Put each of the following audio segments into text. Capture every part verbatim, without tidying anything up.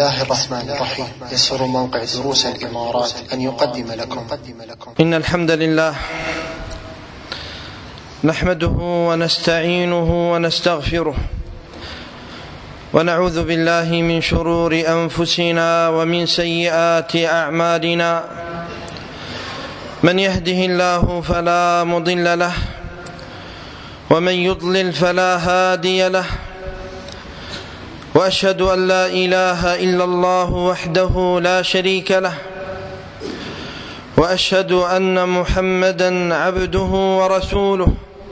الله الرحمن الرحيم. يسر موقع دروس الإمارات أن يقدم لكم إن الحمد لله نحمده ونستعينه ونستغفره ونعوذ بالله من شرور أنفسنا ومن سيئات أعمالنا. من يهده الله فلا مضل له ومن يضلل فلا هادي له، وأشهد أن لا إله إلا الله وحده لا شريك له، وأشهد أن محمدًا عبده ورسوله.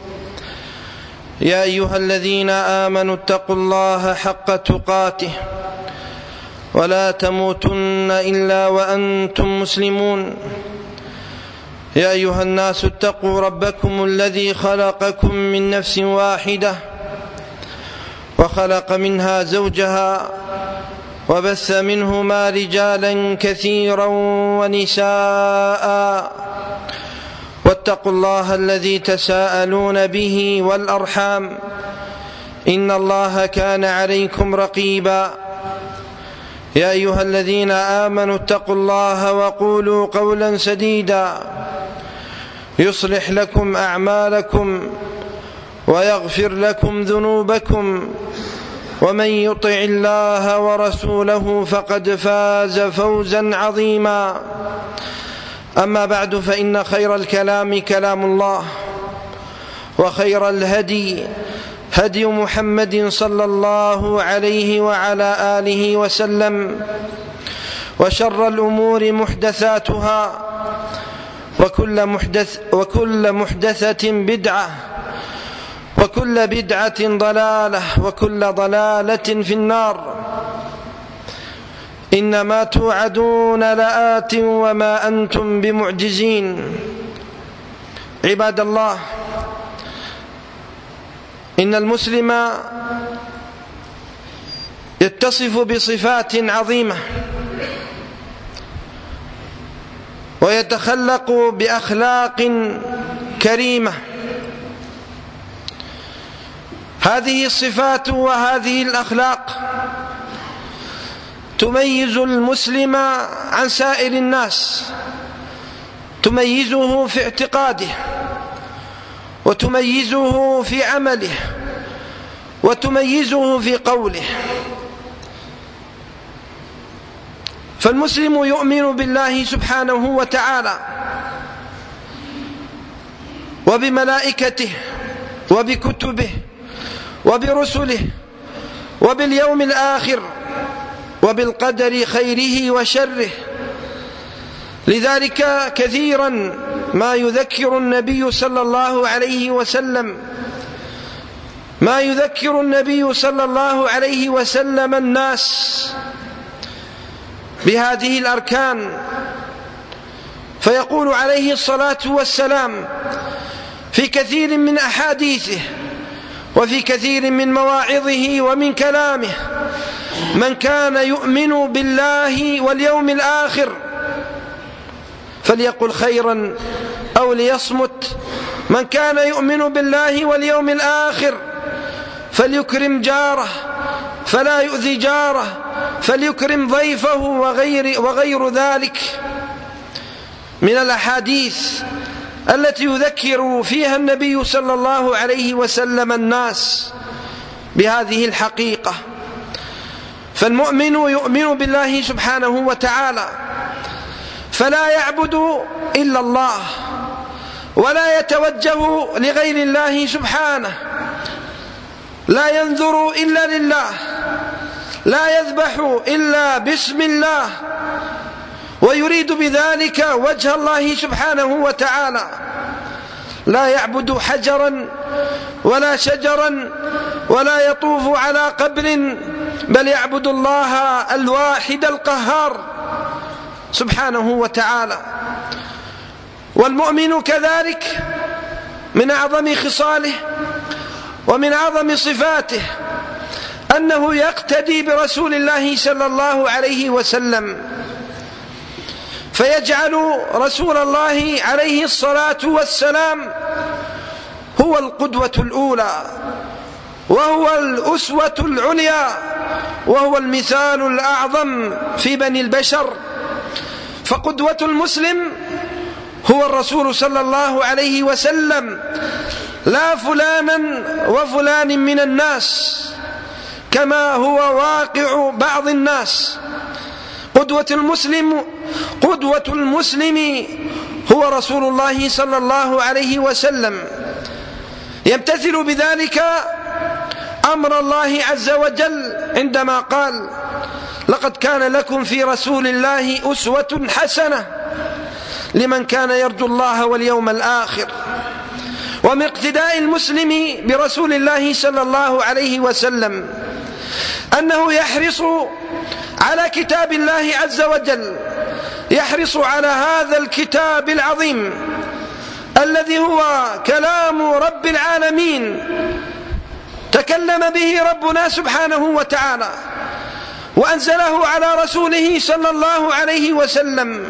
يا أيها الذين آمنوا اتقوا الله حق تقاته ولا تموتن إلا وأنتم مسلمون. يا أيها الناس اتقوا ربكم الذي خلقكم من نفس واحدة وخلق منها زوجها وبث منهما رجالا كثيرا ونساء، واتقوا الله الذي تساءلون به والأرحام إن الله كان عليكم رقيبا. يا أيها الذين آمنوا اتقوا الله وقولوا قولا سديدا يصلح لكم أعمالكم ويغفر لكم ذنوبكم، ومن يطع الله ورسوله فقد فاز فوزا عظيما. أما بعد، فإن خير الكلام كلام الله، وخير الهدي هدي محمد صلى الله عليه وعلى آله وسلم، وشر الأمور محدثاتها، وكل محدث وكل محدثة بدعة، وكل بدعة ضلالة، وكل ضلالة في النار. إنما توعدون لآت وما أنتم بمعجزين. عباد الله، إن المسلم يتصف بصفات عظيمة ويتخلق بأخلاق كريمة. هذه الصفات وهذه الأخلاق تميز المسلم عن سائر الناس، تميزه في اعتقاده، وتميزه في عمله، وتميزه في قوله. فالمسلم يؤمن بالله سبحانه وتعالى وبملائكته وبكتبه وبرسله وباليوم الآخر وبالقدر خيره وشره. لذلك كثيرا ما يذكر النبي صلى الله عليه وسلم ما يذكر النبي صلى الله عليه وسلم الناس بهذه الأركان، فيقول عليه الصلاة والسلام في كثير من أحاديثه وفي كثير من مواعظه ومن كلامه: من كان يؤمن بالله واليوم الآخر فليقل خيرا أو ليصمت. من كان يؤمن بالله واليوم الآخر فليكرم جاره فلا يؤذي جاره، فليكرم ضيفه، وغير, وغير ذلك من الأحاديث التي يذكر فيها النبي صلى الله عليه وسلم الناس بهذه الحقيقة. فالمؤمن يؤمن بالله سبحانه وتعالى، فلا يعبد إلا الله، ولا يتوجه لغير الله سبحانه، لا ينذر إلا لله، لا يذبح إلا باسم الله، ويريد بذلك وجه الله سبحانه وتعالى. لا يعبد حجرا ولا شجرا ولا يطوف على قبر، بل يعبد الله الواحد القهار سبحانه وتعالى. والمؤمن كذلك من أعظم خصاله ومن أعظم صفاته أنه يقتدي برسول الله صلى الله عليه وسلم، فيجعل رسول الله عليه الصلاة والسلام هو القدوة الأولى، وهو الأسوة العليا، وهو المثال الأعظم في بني البشر، فقدوة المسلم هو الرسول صلى الله عليه وسلم، لا فلانا وفلان من الناس كما هو واقع بعض الناس. قدوة المسلم قدوة المسلم هو رسول الله صلى الله عليه وسلم، يمتثل بذلك أمر الله عز وجل عندما قال: لقد كان لكم في رسول الله أسوة حسنة لمن كان يرجو الله واليوم الآخر. ومن اقتداء المسلم برسول الله صلى الله عليه وسلم أنه يحرص على كتاب الله عز وجل، يحرص على هذا الكتاب العظيم الذي هو كلام رب العالمين، تكلم به ربنا سبحانه وتعالى وأنزله على رسوله صلى الله عليه وسلم.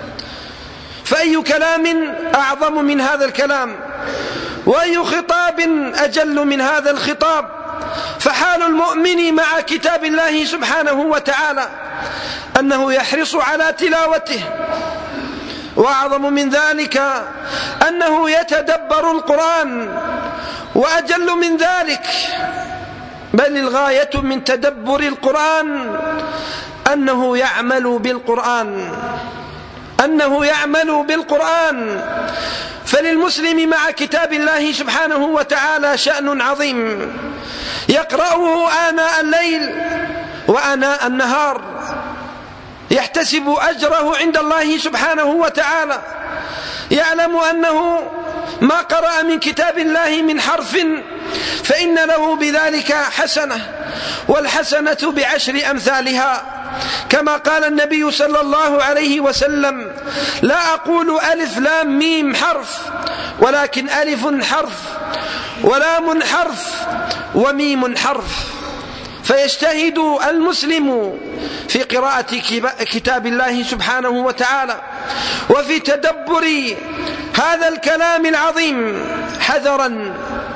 فأي كلام أعظم من هذا الكلام، وأي خطاب أجل من هذا الخطاب؟ فحال المؤمن مع كتاب الله سبحانه وتعالى أنه يحرص على تلاوته، وأعظم من ذلك أنه يتدبر القرآن، وأجل من ذلك بل الغاية من تدبر القرآن أنه يعمل بالقرآن أنه يعمل بالقرآن. فللمسلم مع كتاب الله سبحانه وتعالى شأن عظيم، يقرأه آناء الليل وآناء النهار، يحتسب أجره عند الله سبحانه وتعالى، يعلم أنه ما قرأ من كتاب الله من حرف فإن له بذلك حسنة، والحسنة بعشر أمثالها، كما قال النبي صلى الله عليه وسلم: لا أقول ألف لام ميم حرف، ولكن ألف حرف ولام حرف وميم حرف. فيجتهد المسلم في قراءة كتاب الله سبحانه وتعالى وفي تدبر هذا الكلام العظيم، حذرا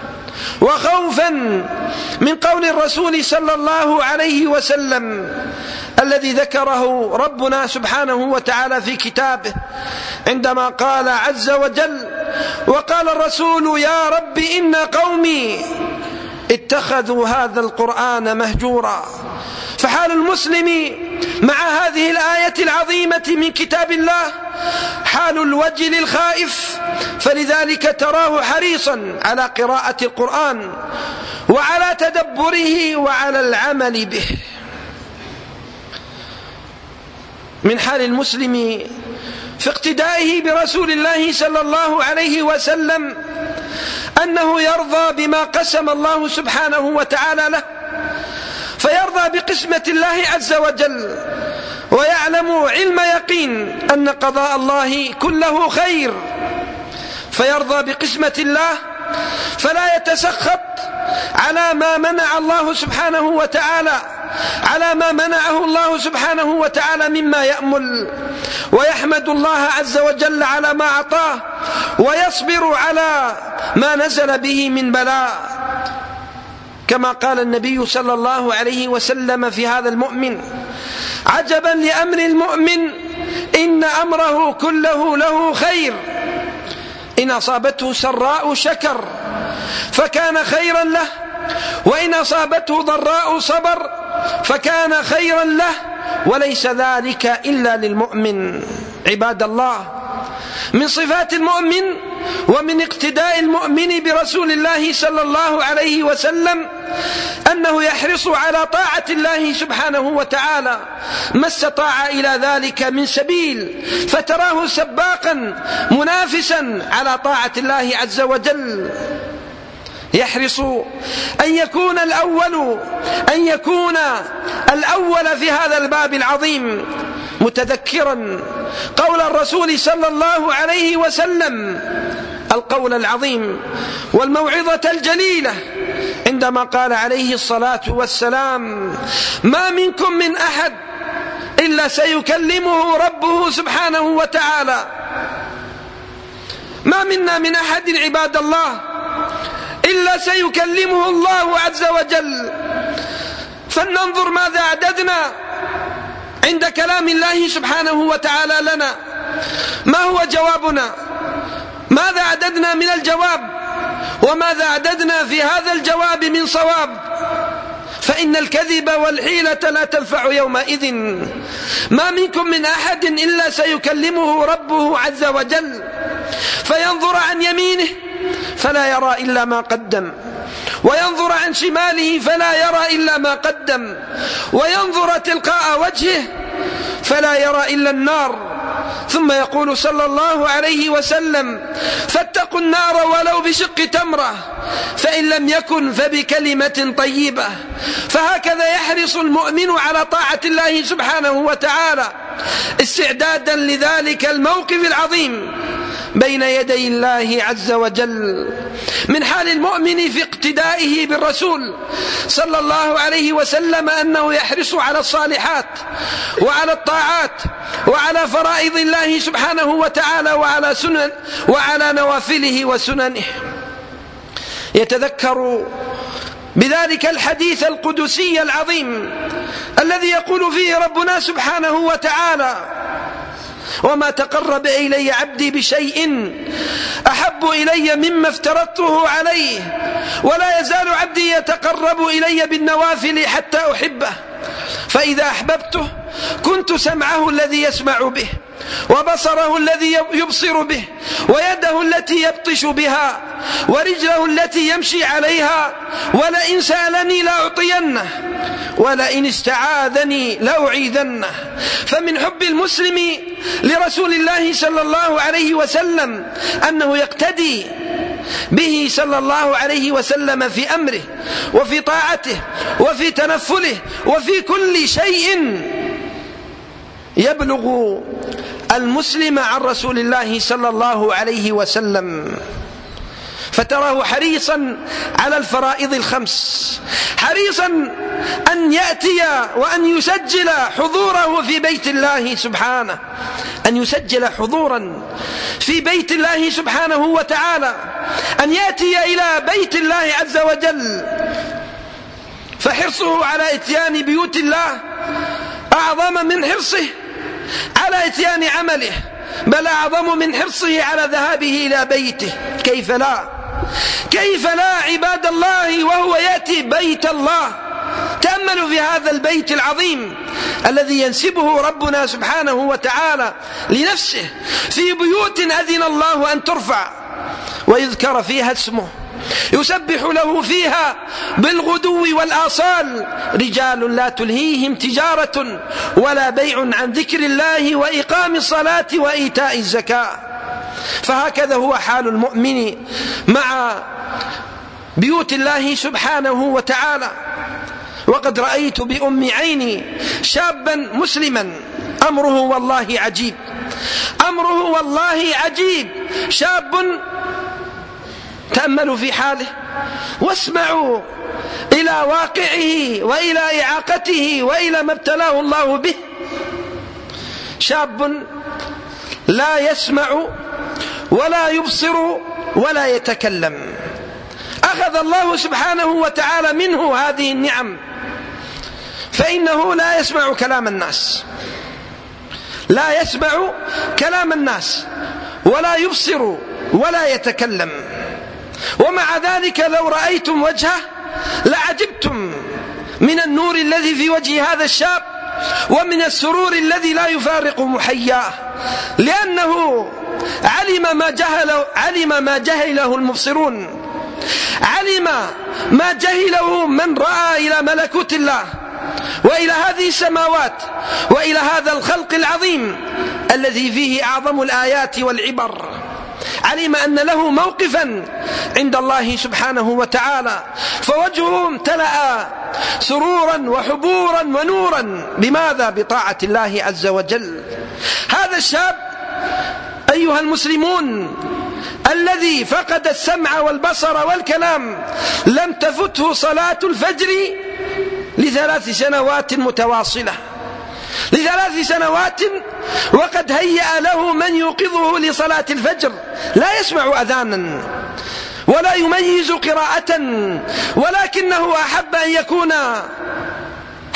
وخوفا من قول الرسول صلى الله عليه وسلم الذي ذكره ربنا سبحانه وتعالى في كتابه عندما قال عز وجل: وقال الرسول يا رب إن قومي اتخذوا هذا القرآن مهجورا. فحال المسلم مع هذه الآية العظيمة من كتاب الله حال الوجل الخائف، فلذلك تراه حريصا على قراءة القرآن وعلى تدبره وعلى العمل به. من حال المسلم في اقتدائه برسول الله صلى الله عليه وسلم أنه يرضى بما قسم الله سبحانه وتعالى له، فيرضى بقسمة الله عز وجل، ويعلم علم يقين أن قضاء الله كله خير، فيرضى بقسمة الله، فلا يتسخط على ما منع الله سبحانه وتعالى على ما منعه الله سبحانه وتعالى مما يأمل، ويحمد الله عز وجل على ما أعطاه، ويصبر على ما نزل به من بلاء، كما قال النبي صلى الله عليه وسلم في هذا المؤمن: عجبا لأمر المؤمن إن أمره كله له خير، إن أصابته سراء شكر فكان خيرا له، وإن أصابته ضراء صبر فكان خيرا له، وليس ذلك إلا للمؤمن. عباد الله، من صفات المؤمن ومن اقتداء المؤمن برسول الله صلى الله عليه وسلم أنه يحرص على طاعة الله سبحانه وتعالى ما استطاع إلى ذلك من سبيل، فتراه سباقا منافسا على طاعة الله عز وجل، يحرص أن يكون الأول أن يكون الأول في هذا الباب العظيم، متذكرا قول الرسول صلى الله عليه وسلم القول العظيم والموعظة الجليلة عندما قال عليه الصلاة والسلام: ما منكم من أحد إلا سيكلمه ربه سبحانه وتعالى. ما منا من أحد عباد الله إلا سيكلمه الله عز وجل فلننظر ماذا أعددنا عند كلام الله سبحانه وتعالى لنا. ما هو جوابنا؟ ماذا أعددنا من الجواب؟ وماذا أعددنا في هذا الجواب من صواب؟ فإن الكذب والحيلة لا تنفع يومئذ. ما منكم من أحد إلا سيكلمه ربه عز وجل فينظر عن يمينه فلا يرى إلا ما قدم، وينظر عن شماله فلا يرى إلا ما قدم، وينظر تلقاء وجهه فلا يرى إلا النار. ثم يقول صلى الله عليه وسلم: فاتقوا النار ولو بشق تمرة، فإن لم يكن فبكلمة طيبة. فهكذا يحرص المؤمن على طاعة الله سبحانه وتعالى استعدادا لذلك الموقف العظيم بين يدي الله عز وجل. من حال المؤمن في اقتدائه بالرسول صلى الله عليه وسلم أنه يحرص على الصالحات وعلى الطاعات وعلى فرائض الله سبحانه وتعالى وعلى سنن وعلى نوافله وسننه. يتذكر بذلك الحديث القدسي العظيم الذي يقول فيه ربنا سبحانه وتعالى: وما تقرب إلي عبدي بشيء أحب إلي مما افترضته عليه، ولا يزال عبدي يتقرب إلي بالنوافل حتى أحبه، فإذا أحببته كنت سمعه الذي يسمع به، وبصره الذي يبصر به، ويده التي يبطش بها، ورجله التي يمشي عليها، ولئن سألني لأعطينه، ولئن استعاذني لأعيذنه. فمن حب المسلم لرسول الله صلى الله عليه وسلم أنه يقتدي به صلى الله عليه وسلم في أمره وفي طاعته وفي تنفله وفي كل شيء يبلغ المسلم عن رسول الله صلى الله عليه وسلم. فتراه حريصا على الفرائض الخمس، حريصا أن يأتي وأن يسجل حضوره في بيت الله سبحانه، أن يسجل حضورا في بيت الله سبحانه وتعالى، أن يأتي إلى بيت الله عز وجل. فحرصه على إتيان بيوت الله أعظم من حرصه على إتيان عمله، بل أعظم من حرصه على ذهابه إلى بيته. كيف لا كيف لا عباد الله وهو يأتي بيت الله. تأملوا في هذا البيت العظيم الذي ينسبه ربنا سبحانه وتعالى لنفسه، في بيوت أذن الله أن ترفع ويذكر فيها اسمه، يسبح له فيها بالغدو والآصال، رجال لا تلهيهم تجارة ولا بيع عن ذكر الله وإقام الصلاة وإيتاء الزكاة. فهكذا هو حال المؤمن مع بيوت الله سبحانه وتعالى. وقد رأيت بأم عيني شابا مسلما أمره والله عجيب، أمره والله عجيب، شاب تأملوا في حاله واسمعوا إلى واقعه وإلى إعاقته وإلى ما ابتلاه الله به. شاب لا يسمع ولا يبصر ولا يتكلم، أخذ الله سبحانه وتعالى منه هذه النعم، فإنه لا يسمع كلام الناس، لا يسمع كلام الناس ولا يبصر ولا يتكلم. ومع ذلك لو رأيتم وجهه لعجبتم من النور الذي في وجه هذا الشاب ومن السرور الذي لا يفارق محياه، لأنه علم ما جهله علم ما جهله المبصرون، علم ما جهله من رأى إلى ملكوت الله وإلى هذه السماوات وإلى هذا الخلق العظيم الذي فيه أعظم الآيات والعبر. علم أن له موقفا عند الله سبحانه وتعالى، فوجهه امتلأ سرورا وحبورا ونورا. بماذا؟ بطاعة الله عز وجل. هذا الشاب أيها المسلمون الذي فقد السمع والبصر والكلام لم تفته صلاة الفجر لثلاث سنوات متواصلة، لثلاث سنوات، وقد هيأ له من يوقظه لصلاة الفجر، لا يسمع أذانا ولا يميز قراءة، ولكنه أحب أن يكون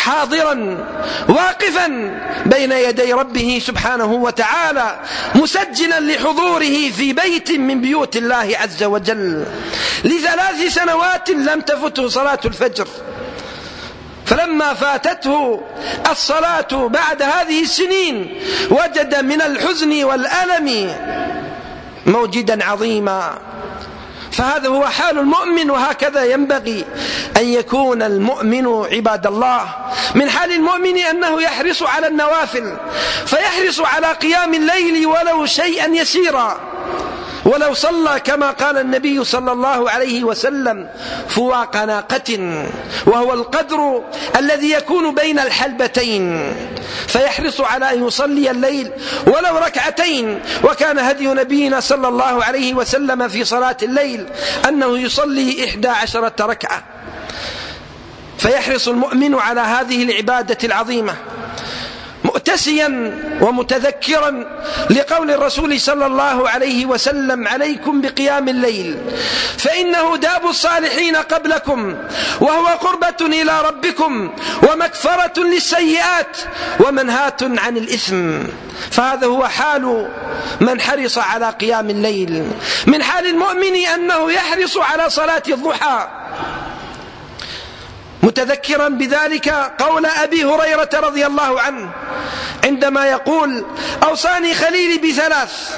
حاضرا واقفا بين يدي ربه سبحانه وتعالى مسجلا لحضوره في بيت من بيوت الله عز وجل. لثلاث سنوات لم تفته صلاة الفجر، فلما فاتته الصلاة بعد هذه السنين وجد من الحزن والألم موجدا عظيما. فهذا هو حال المؤمن، وهكذا ينبغي أن يكون المؤمن عباد الله. من حال المؤمن أنه يحرص على النوافل، فيحرص على قيام الليل ولو شيئا يسيرا، ولو صلى كما قال النبي صلى الله عليه وسلم فواق ناقة، وهو القدر الذي يكون بين الحلبتين، فيحرص على أن يصلي الليل ولو ركعتين. وكان هدي نبينا صلى الله عليه وسلم في صلاة الليل أنه يصلي إحدى عشرة ركعة. فيحرص المؤمن على هذه العبادة العظيمة مؤتسيا ومتذكرا لقول الرسول صلى الله عليه وسلم: عليكم بقيام الليل فإنه داب الصالحين قبلكم، وهو قربة إلى ربكم ومكفرة للسيئات ومنهاة عن الإثم. فهذا هو حال من حرص على قيام الليل. من حال المؤمن أنه يحرص على صلاة الضحى، متذكرا بذلك قول أبي هريرة رضي الله عنه عندما يقول: أوصاني خليلي بثلاث،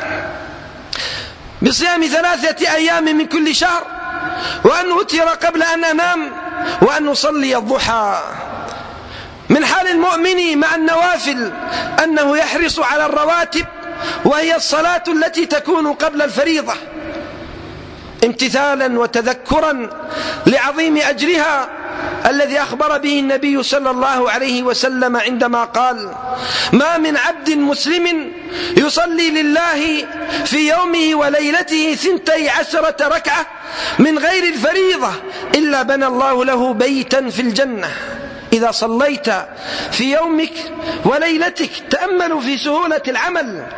بصيام ثلاثة أيام من كل شهر، وأن أوتر قبل أن أنام، وأن أصلي الضحى. من حال المؤمن مع النوافل أنه يحرص على الرواتب، وهي الصلاة التي تكون قبل الفريضة، امتثالا وتذكرا لعظيم أجرها الذي أخبر به النبي صلى الله عليه وسلم عندما قال: ما من عبد مسلم يصلي لله في يومه وليلته ثنتي عشرة ركعة من غير الفريضة إلا بنى الله له بيتا في الجنة. إذا صليت في يومك وليلتك، تأملوا في سهولة العمل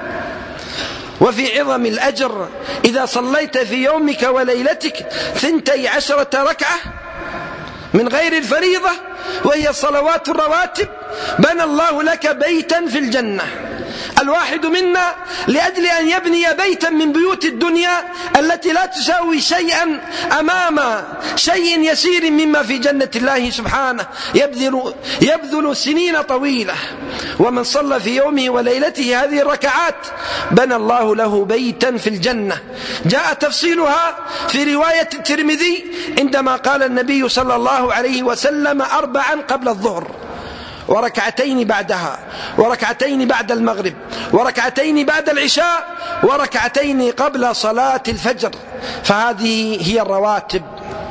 وفي عظم الأجر. إذا صليت في يومك وليلتك ثنتي عشرة ركعة من غير الفريضة، وهي الصلوات الرواتب، بنى الله لك بيتا في الجنة. الواحد منا لأجل أن يبني بيتا من بيوت الدنيا التي لا تساوي شيئا أمام شيء يسير مما في جنة الله سبحانه، يبذل, يبذل سنين طويلة. ومن صلى في يومه وليلته هذه الركعات بنى الله له بيتا في الجنة. جاء تفصيلها في رواية الترمذي عندما قال النبي صلى الله عليه وسلم: أربعا قبل الظهر، وركعتين بعدها، وركعتين بعد المغرب، وركعتين بعد العشاء، وركعتين قبل صلاة الفجر. فهذه هي الرواتب.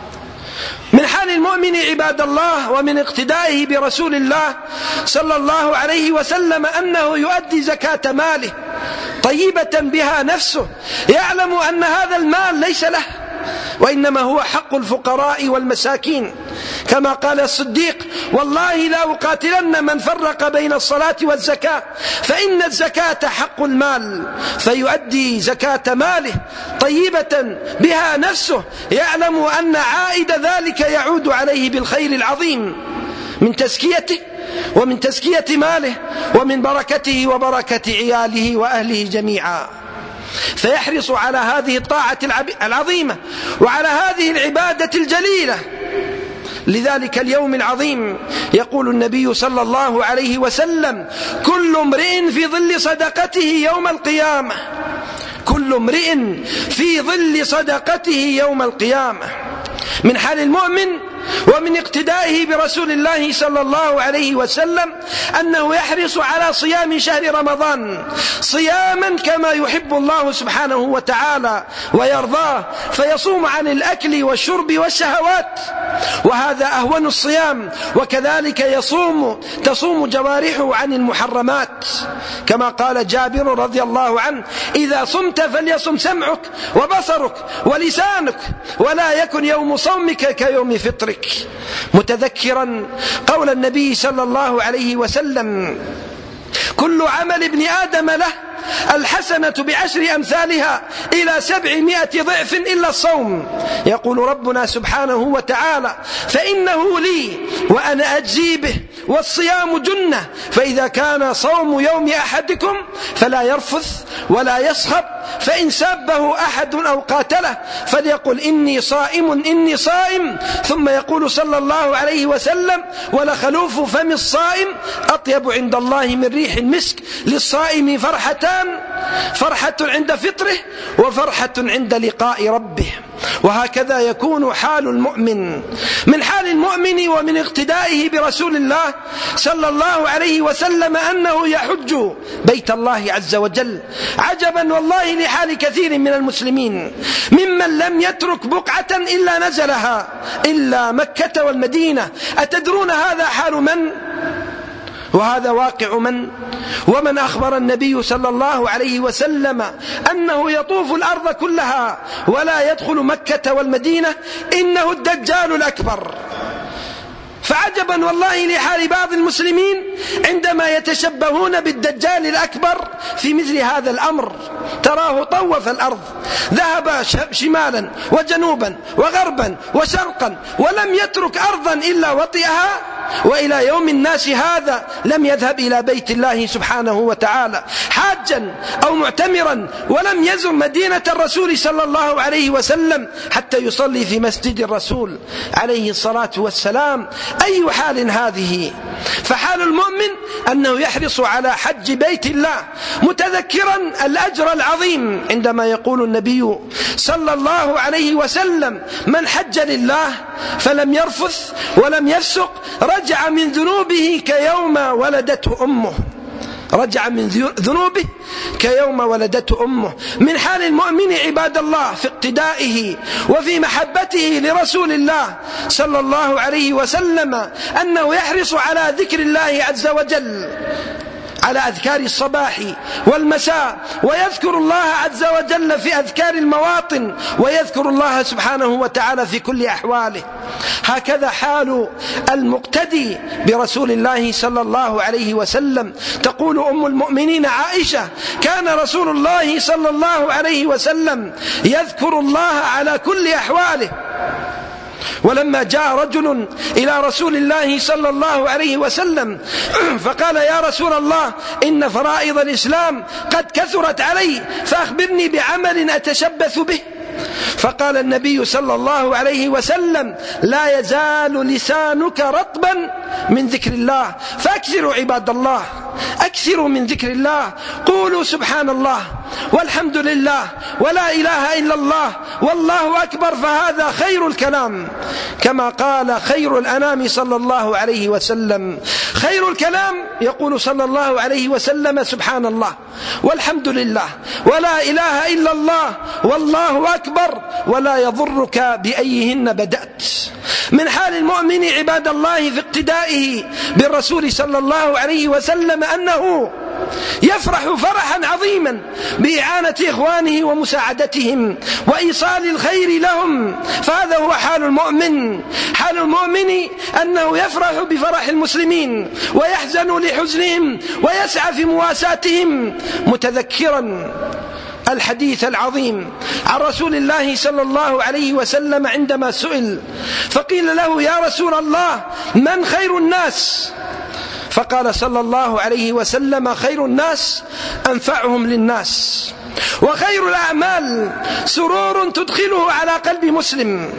من حال المؤمن عباد الله ومن اقتدائه برسول الله صلى الله عليه وسلم أنه يؤدي زكاة ماله طيبة بها نفسه، يعلم أن هذا المال ليس له، وإنما هو حق الفقراء والمساكين، كما قال الصديق: والله لا أقاتلن من فرق بين الصلاة والزكاة، فإن الزكاة حق المال. فيؤدي زكاة ماله طيبة بها نفسه، يعلم أن عائد ذلك يعود عليه بالخير العظيم من تزكيته ومن تزكية ماله ومن بركته وبركة عياله وأهله جميعا. فيحرص على هذه الطاعة العظيمة وعلى هذه العبادة الجليلة. لذلك اليوم العظيم يقول النبي صلى الله عليه وسلم: كل امرئ في ظل صدقته يوم القيامة، كل امرئ في ظل صدقته يوم القيامة. من حال المؤمن ومن اقتدائه برسول الله صلى الله عليه وسلم أنه يحرص على صيام شهر رمضان صياما كما يحب الله سبحانه وتعالى ويرضاه، فيصوم عن الأكل والشرب والشهوات، وهذا أهون الصيام. وكذلك يصوم تصوم جوارحه عن المحرمات، كما قال جابر رضي الله عنه: إذا صمت فليصم سمعك وبصرك ولسانك، ولا يكن يوم صومك كيوم فطرك. متذكرا قول النبي صلى الله عليه وسلم: كل عمل ابن آدم له الحسنة بعشر أمثالها إلى سبعمائة ضعف إلا الصوم. يقول ربنا سبحانه وتعالى: فإنه لي وأنا أجزي به والصيام جنة، فإذا كان صوم يوم أحدكم فلا يرفث ولا يصخب، فإن سابه أحد أو قاتله فليقل إني صائم إني صائم، ثم يقول صلى الله عليه وسلم: ولخلوف فم الصائم أطيب عند الله من ريح المسك. للصائم فرحتان: فرحة عند فطره وفرحة عند لقاء ربه. وهكذا يكون حال المؤمن. من حال المؤمن ومن اقتدائه برسول الله صلى الله عليه وسلم أنه يحج بيت الله عز وجل. عجبا والله لحال كثير من المسلمين ممن لم يترك بقعة إلا نزلها إلا مكة والمدينة. أتدرون هذا حال من؟ وهذا واقع من؟ ومن أخبر النبي صلى الله عليه وسلم أنه يطوف الأرض كلها ولا يدخل مكة والمدينة؟ إنه الدجال الأكبر. فعجبا والله لحال بعض المسلمين عندما يتشبهون بالدجال الأكبر في مثل هذا الأمر. تراه طوف الأرض، ذهب شمالا وجنوبا وغربا وشرقا، ولم يترك أرضا إلا وطئها، وإلى يوم الناس هذا لم يذهب إلى بيت الله سبحانه وتعالى حاجا أو معتمرا، ولم يزر مدينة الرسول صلى الله عليه وسلم حتى يصلي في مسجد الرسول عليه الصلاة والسلام. أي حال هذه؟ فحال المؤمن أنه يحرص على حج بيت الله متذكرا الأجر العظيم، عندما يقول النبي صلى الله عليه وسلم: من حج لله فلم يرفث ولم يفسق رجع من ذنوبه كيوم ولدته أمه. رجع من ذنوبه كيوم ولدته أمه. من حال المؤمن عباد الله في اقتدائه وفي محبته لرسول الله صلى الله عليه وسلم أنه يحرص على ذكر الله عز وجل، على أذكار الصباح والمساء، ويذكر الله عز وجل في أذكار المواطن، ويذكر الله سبحانه وتعالى في كل أحواله. هكذا حال المقتدي برسول الله صلى الله عليه وسلم. تقول أم المؤمنين عائشة: كان رسول الله صلى الله عليه وسلم يذكر الله على كل أحواله. ولما جاء رجل إلى رسول الله صلى الله عليه وسلم فقال: يا رسول الله، إن فرائض الإسلام قد كثرت علي، فأخبرني بعمل أتشبث به. فقال النبي صلى الله عليه وسلم: لا يزال لسانك رطبا من ذكر الله، فأكثروا عباد الله، أكثروا من ذكر الله. قولوا سبحان الله والحمد لله ولا إله إلا الله والله أكبر، فهذا خير الكلام، كما قال خير الأنام صلى الله عليه وسلم. خير الكلام يقول صلى الله عليه وسلم: سبحان الله والحمد لله ولا إله إلا الله والله أكبر، ولا يضرك بأيهن بدأت. من حال المؤمن عباد الله في اقتدائه بالرسول صلى الله عليه وسلم أنه يفرح فرحا عظيما بإعانة إخوانه ومساعدتهم وإيصال الخير لهم، فهذا هو حال المؤمن. حال المؤمن أنه يفرح بفرح المسلمين ويحزن لحزنهم ويسعى في مواساتهم، متذكرا الحديث العظيم عن رسول الله صلى الله عليه وسلم عندما سئل فقيل له: يا رسول الله، من خير الناس؟ فقال صلى الله عليه وسلم: خير الناس أنفعهم للناس. وخير الأعمال سرور تدخله على قلب مسلم،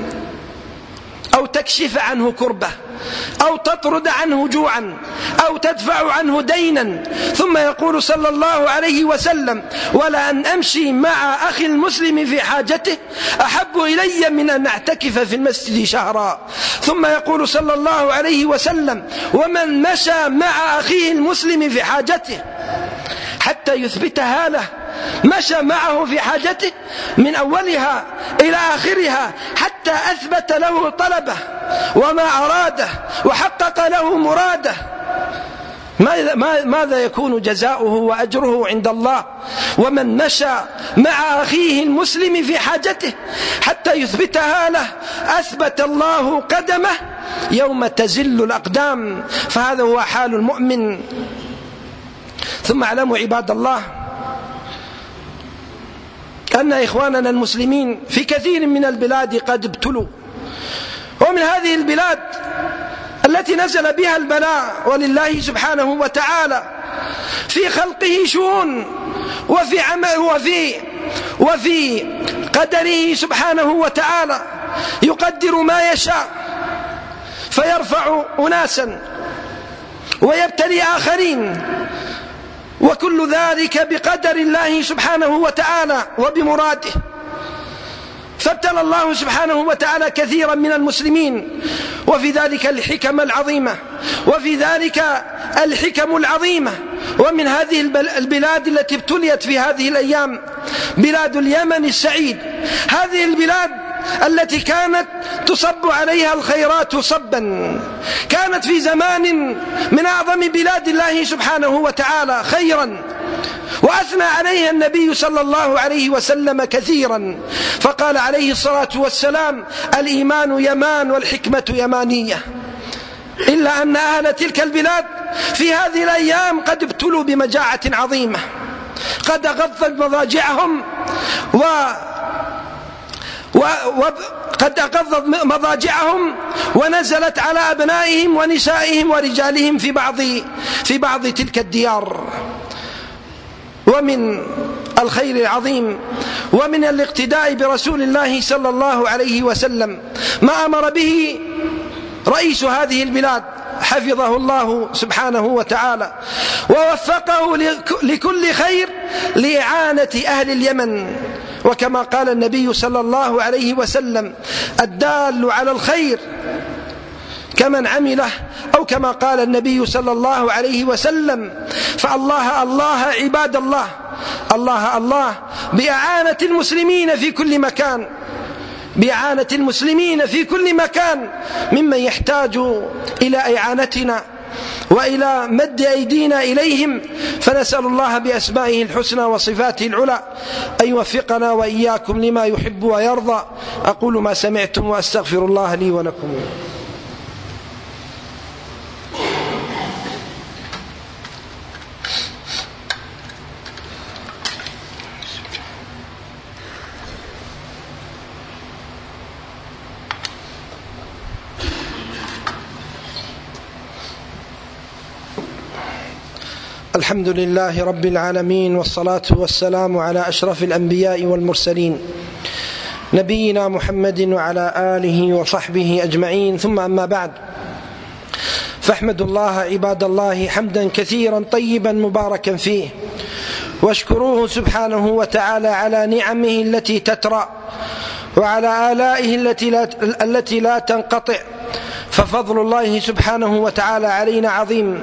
أو تكشف عنه كربة، أو تطرد عنه جوعا، أو تدفع عنه دينا. ثم يقول صلى الله عليه وسلم: ولا أن أمشي مع أخي المسلم في حاجته أحب إلي من أن أعتكف في المسجد شهرا. ثم يقول صلى الله عليه وسلم: ومن مشى مع أخيه المسلم في حاجته حتى يثبتها له، مشى معه في حاجته من أولها إلى آخرها حتى أثبت له طلبه وما أراده وحقق له مراده، ماذا يكون جزاؤه وأجره عند الله؟ ومن مشى مع أخيه المسلم في حاجته حتى يثبتها له أثبت الله قدمه يوم تزل الأقدام، فهذا هو حال المؤمن. ثم اعلموا عباد الله أن إخواننا المسلمين في كثير من البلاد قد ابتلوا، ومن هذه البلاد التي نزل بها البلاء. ولله سبحانه وتعالى في خلقه شؤون، وفي عمله وفي وفي قدره سبحانه وتعالى يقدر ما يشاء، فيرفع أناسا ويبتلي آخرين، وكل ذلك بقدر الله سبحانه وتعالى وبمراده. فابتلى الله سبحانه وتعالى كثيرا من المسلمين، وفي ذلك الحكم العظيمة وفي ذلك الحكم العظيمة. ومن هذه البلاد التي ابتليت في هذه الأيام بلاد اليمن السعيد، هذه البلاد التي كانت تصب عليها الخيرات صبا، كانت في زمان من أعظم بلاد الله سبحانه وتعالى خيرا، وأثنى عليها النبي صلى الله عليه وسلم كثيرا، فقال عليه الصلاة والسلام: الإيمان يمان والحكمة يمانية. إلا أن أهل تلك البلاد في هذه الأيام قد ابتلوا بمجاعة عظيمة، قد أغضت مضاجعهم و وقد أغضت مضاجعهم ونزلت على أبنائهم ونسائهم ورجالهم في بعض في بعض تلك الديار. ومن الخير العظيم ومن الاقتداء برسول الله صلى الله عليه وسلم ما أمر به رئيس هذه البلاد حفظه الله سبحانه وتعالى ووفقه لكل خير لإعانة أهل اليمن. وكما قال النبي صلى الله عليه وسلم: الدال على الخير كمن عمله، أو كما قال النبي صلى الله عليه وسلم: فالله الله عباد الله، الله الله بإعانة المسلمين في كل مكان، بإعانة المسلمين في كل مكان ممن يحتاج إلى إعانتنا وإلى مد أيدينا إليهم. فنسأل الله بأسمائه الحسنى وصفاته العلى أن يوفقنا وإياكم لما يحب ويرضى. أقول ما سمعتم وأستغفر الله لي ولكم. الحمد لله رب العالمين، والصلاة والسلام على أشرف الأنبياء والمرسلين نبينا محمد وعلى آله وصحبه أجمعين، ثم أما بعد، فاحمدوا الله عباد الله حمدا كثيرا طيبا مباركا فيه، واشكروه سبحانه وتعالى على نعمه التي تترى وعلى آلائه التي لا, التي لا تنقطع. ففضل الله سبحانه وتعالى علينا عظيم،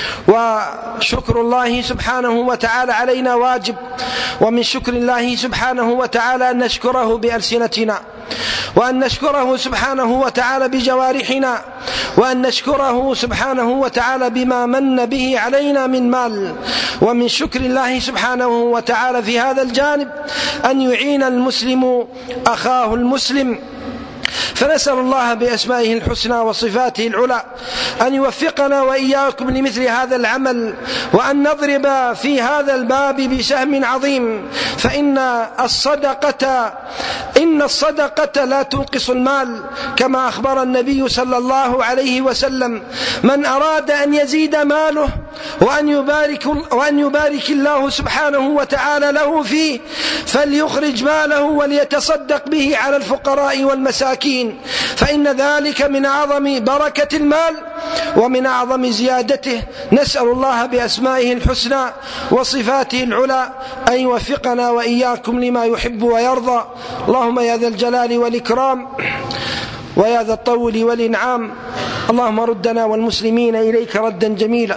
وشكر الله سبحانه وتعالى علينا واجب. ومن شكر الله سبحانه وتعالى أن نشكره بألسنتنا، وأن نشكره سبحانه وتعالى بجوارحنا، وأن نشكره سبحانه وتعالى بما من به علينا من مال. ومن شكر الله سبحانه وتعالى في هذا الجانب أن يعين المسلم أخاه المسلم. فنسأل الله بأسمائه الحسنى وصفاته العلى أن يوفقنا وإياكم لمثل هذا العمل، وأن نضرب في هذا الباب بسهم عظيم. فإن الصدقة إن الصدقة لا تنقص المال، كما أخبر النبي صلى الله عليه وسلم: من أراد أن يزيد ماله وأن يبارك, وأن يبارك الله سبحانه وتعالى له فيه فليخرج ماله وليتصدق به على الفقراء والمساكين، فإن ذلك من أعظم بركة المال ومن أعظم زيادته. نسأل الله بأسمائه الحسنى وصفاته العلى أن يوفقنا وإياكم لما يحب ويرضى. اللهم يا ذا الجلال والإكرام ويا ذا الطول والإنعام، اللهم ردنا والمسلمين إليك ردا جميلا،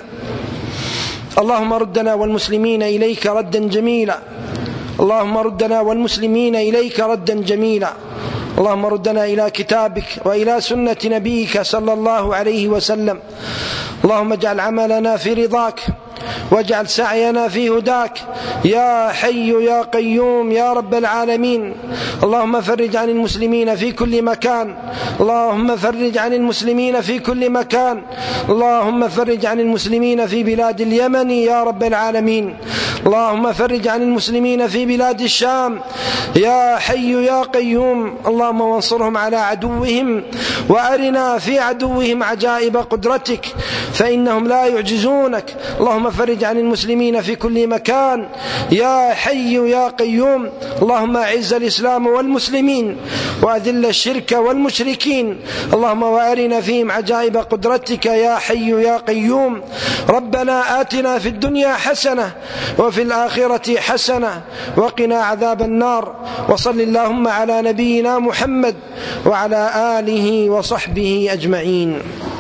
اللهم ردنا والمسلمين إليك ردا جميلا، اللهم ردنا والمسلمين إليك ردا جميلا. اللهم ردنا إلى كتابك وإلى سنة نبيك صلى الله عليه وسلم. اللهم اجعل عملنا في رضاك واجعل سعينا في هداك يا حي يا قيوم يا رب العالمين. اللهم فرج عن المسلمين في كل مكان، اللهم فرج عن المسلمين في كل مكان، اللهم فرج عن المسلمين في بلاد اليمن يا رب العالمين، اللهم فرج عن المسلمين في بلاد الشام يا حي يا قيوم. اللهم وانصرهم على عدوهم، وأرنا في عدوهم عجائب قدرتك فإنهم لا يعجزونك. اللهم فرج عن المسلمين في كل مكان يا حي يا قيوم. اللهم أعز الإسلام والمسلمين وأذل الشرك والمشركين. اللهم وأرنا فيهم عجائب قدرتك يا حي يا قيوم. ربنا آتنا في الدنيا حسنة وفي الآخرة حسنة وقنا عذاب النار. وصل اللهم على نبينا محمد وعلى آله وصحبه أجمعين.